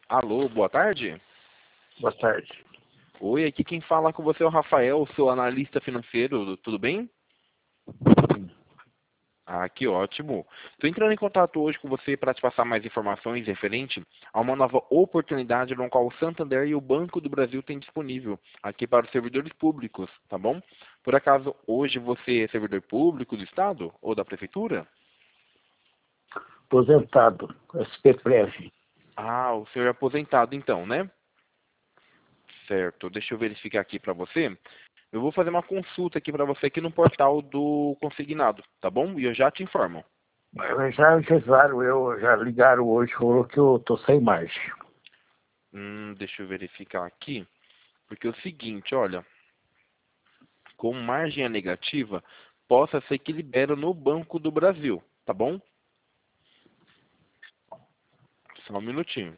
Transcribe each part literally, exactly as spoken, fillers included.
Alô, boa tarde. Boa tarde. Oi, aqui quem fala com você é o Rafael, sou analista financeiro, tudo bem? Ah, que ótimo. Estou entrando em contato hoje com você para te passar mais informações referente a uma nova oportunidade no qual o Santander e o Banco do Brasil têm disponível aqui para os servidores públicos, tá bom? Por acaso, hoje você é servidor público do Estado ou da Prefeitura? Aposentado, S P Prev. Ah, o senhor é aposentado então, né? Certo, deixa eu verificar aqui para você. Eu vou fazer uma consulta aqui para você aqui no portal do consignado, tá bom? E eu já te informo. Mas já avisaram, eu já ligaram hoje, falou que eu tô sem margem. Hum, deixa eu verificar aqui. Porque é o seguinte, olha, com margem negativa, possa ser que libera no Banco do Brasil, tá bom? Só um minutinho.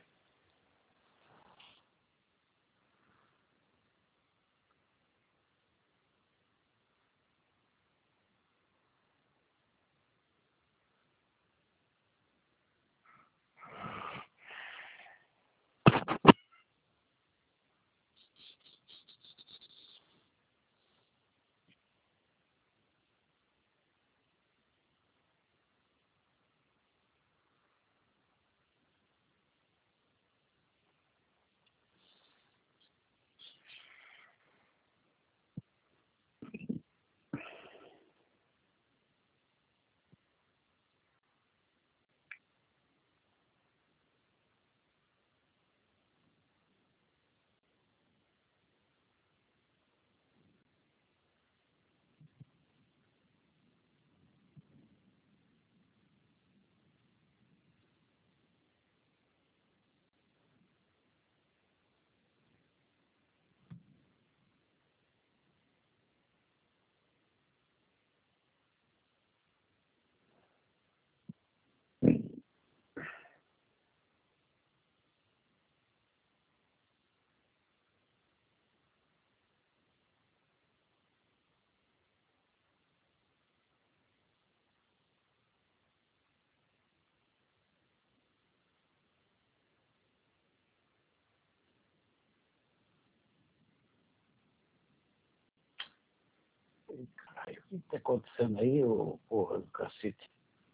Caralho, o que tá acontecendo aí, ô porra do cacete?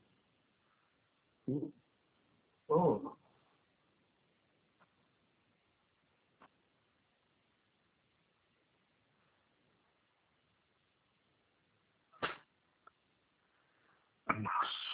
Ô, nossa.